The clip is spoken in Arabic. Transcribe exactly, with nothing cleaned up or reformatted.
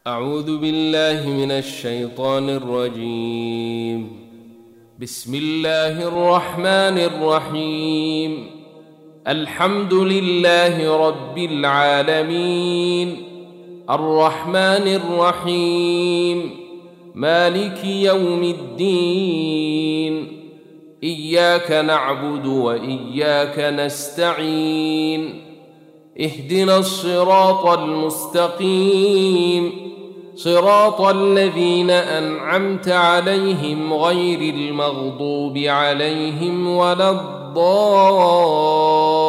أعوذ بالله من الشيطان الرجيم. بسم الله الرحمن الرحيم. الحمد لله رب العالمين، الرحمن الرحيم، مالك يوم الدين. إياك نعبد وإياك نستعين، اهدنا الصراط المستقيم، صراط الذين أنعمت عليهم غير المغضوب عليهم ولا الضالين.